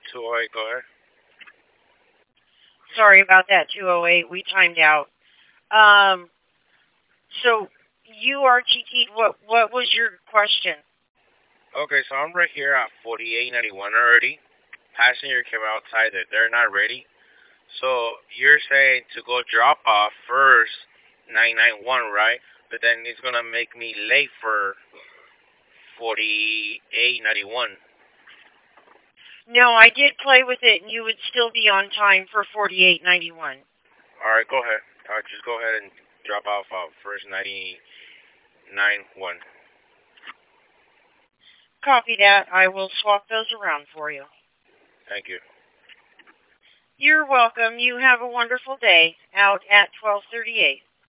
208, go ahead. Sorry about that, 208. We timed out. Um, so you are TT. What was your question? Okay, so I'm right here at 4891 already. Passenger came outside that they're not ready. So you're saying to go drop off first 991, right? But then it's gonna make me late for 4891. No, I did play with it, and you would still be on time for 4891. All right, go ahead. Just go ahead and drop off first 99.1. Copy that. I will swap those around for you. Thank you. You're welcome. You have a wonderful day out at 1238.